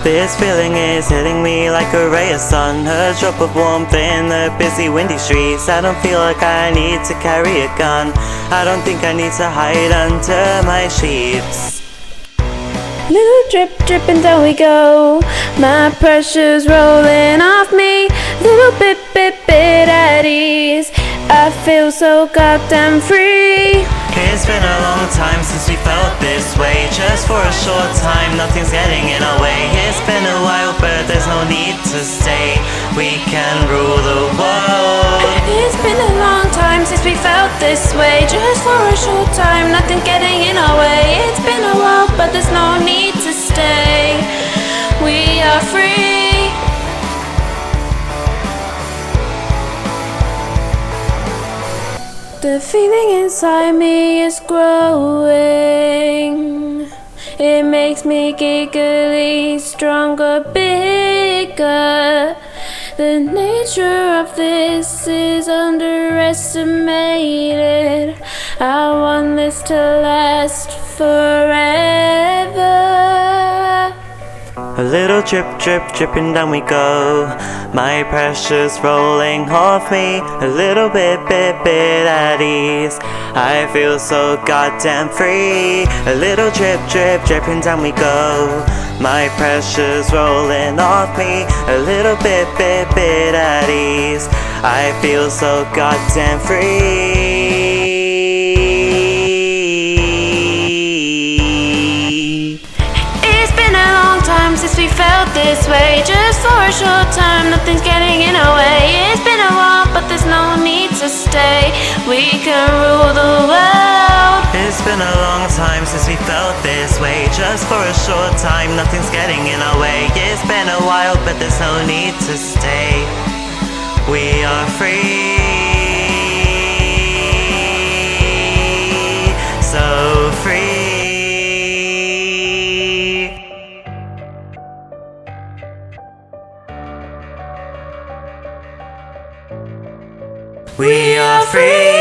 This feeling is hitting me like a ray of sun, a drop of warmth in the busy windy streets. I don't feel like I need to carry a gun. I don't think I need to hide under my sheets. Little drip, drip, and down we go. My pressure's rolling off me. Little bit, bit, bit at ease. I feel so goddamn free. It's been a long time since we felt this way. Just for a short time, nothing's getting in our way. It's been a while, but there's no need to stay. We can rule the world. It's been a long time since we felt this way. Just for a short time, nothing getting in our way. It's been a while, but there's no need to stay. We are free. The feeling inside me is growing. It makes me giggly, stronger, bigger. The nature of this is underestimated. I want this to last forever. A little drip, drip, dripping down we go. My pressure's rolling off me. A little bit, bit, bit at ease. I feel so goddamn free. A little drip, drip, dripping down we go. My pressure's rolling off me. A little bit, bit, bit at ease. I feel so goddamn free. Since we felt this way, just for a short time, nothing's getting in our way. It's been a while, but there's no need to stay. We can rule the world. It's been a long time since we felt this way. Just for a short time, nothing's getting in our way. It's been a while, but there's no need to stay. We are free. So free. We are free.